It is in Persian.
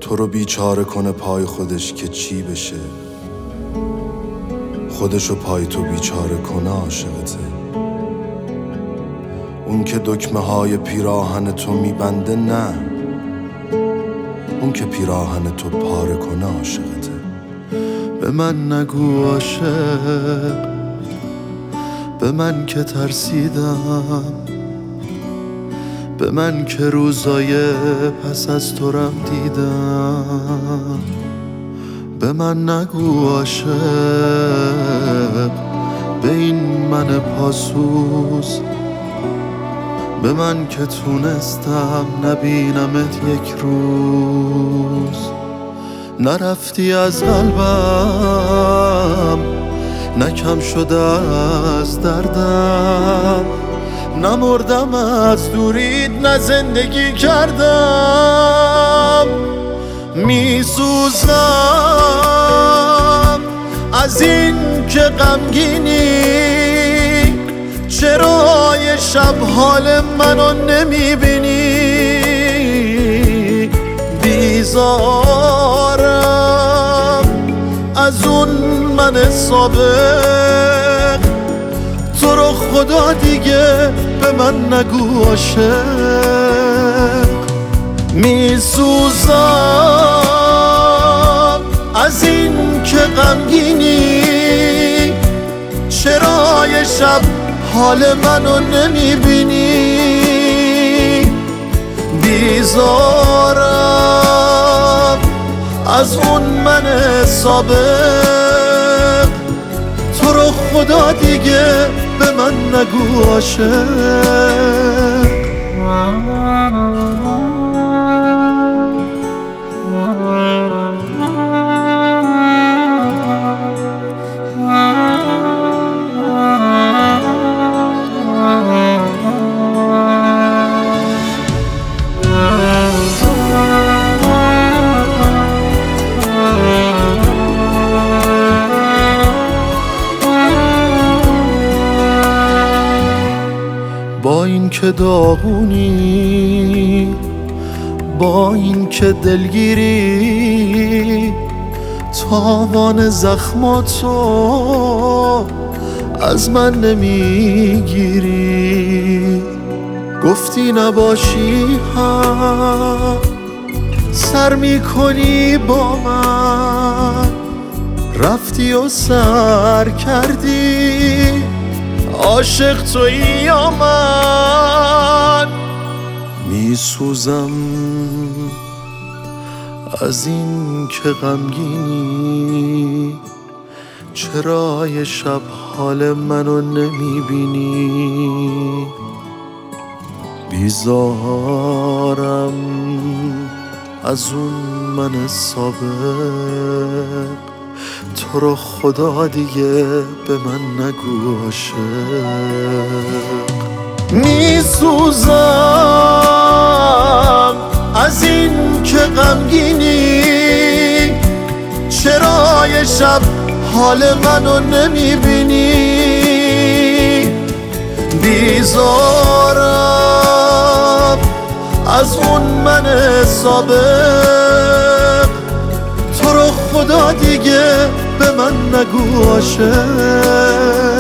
تو رو بیچاره کنه پای خودش که چی بشه، خودشو پای تو بیچاره کنه عاشقته. اون که دکمه های پیراهن تو میبنده نه، اون که پیراهن تو پاره کنه عاشقته. به من نگو عاشق، به من که ترسیدم، به من که روزای پس از تو رم دیدم. به من نگو عاشق، به این من پاسوس، به من که تونستم نبینمت یک روز. نرفتی از قلبم، نکم شده از دردم، نمردم از دوریت، نه زندگی کردم. میسوزم از این که غمگینی، چرا یه شب حال منو نمیبینی؟ بیزارم از اون من سابق، تو رو خدا دیگه به من نگو عاشق. میسوزم از این که غمگینی، چرا یه شب حال منو نمیبینی؟ بیزارم از اون من سابق، تو رو خدا دیگه به من نگو عاشق. با این که داغونی، با این که دلگیری، تاوان زخماتو از من نمیگیری. گفتی نباشی هم سر میکنی با من، رفتی و سر کردی، عاشق تویی یا من؟ میسوزم از این که غمگینی، چرا یه شب حال منو نمیبینی؟ بیزارم از اون من سابق، تو رو خدا دیگه به من نگو عاشق. میسوزم از این که غمگینی، چرا یه شب حال منو نمیبینی؟ بیزارم از اون من سابق، تو رو خدا دیگه به من نگو عاشق.